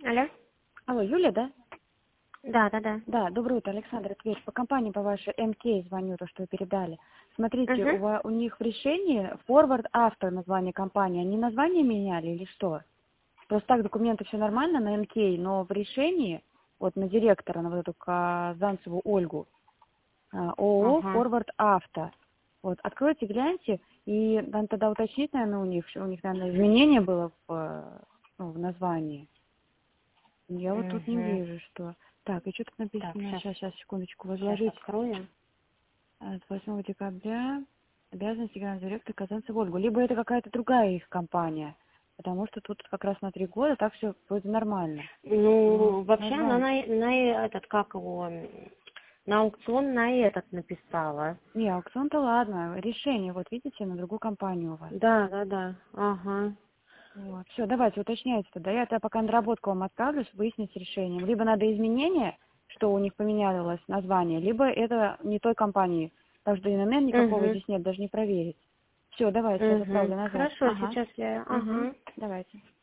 Алло. Алло, Юля, да? Да. Да, доброе утро, Александр, Тверь. По компании по вашей МК звоню, то, что вы передали. Смотрите, Угу. у них в решении Forward Auto название компании. Они название меняли или что? Просто так документы все нормально на МК, но в решении, вот на директора, на вот эту Казанцеву Ольгу, ООО Ага. Forward Auto. Вот, откройте, гляньте, и там тогда уточнить, наверное, у них, наверное, изменение было в названии. Я вот тут не Угу. вижу, что... Так, и что тут Так, написано? сейчас, Сейчас, секундочку, сейчас возложить открою. с 8 декабря обязанности генерального директора Казанцева Ольгу. Либо это какая-то другая их компания, потому что тут как раз на 3 года так все вроде нормально. Но Ну, вообще она название... на этот, как его, на аукцион на этот написала. Не, аукцион-то ладно, решение, вот видите, на другую компанию у вас. Да. Ага. Вот. Все, давайте, уточняйте тогда. Я тогда пока на доработку вам отправлюсь, выяснить с решением. Либо надо изменение, что у них поменялось название, либо это не той компании. Потому что ИНН никакого Угу. здесь нет, даже не проверить. Все, давайте, сейчас Угу. отправлю назад. Хорошо, Ага. сейчас я... Угу. Ага. Давайте.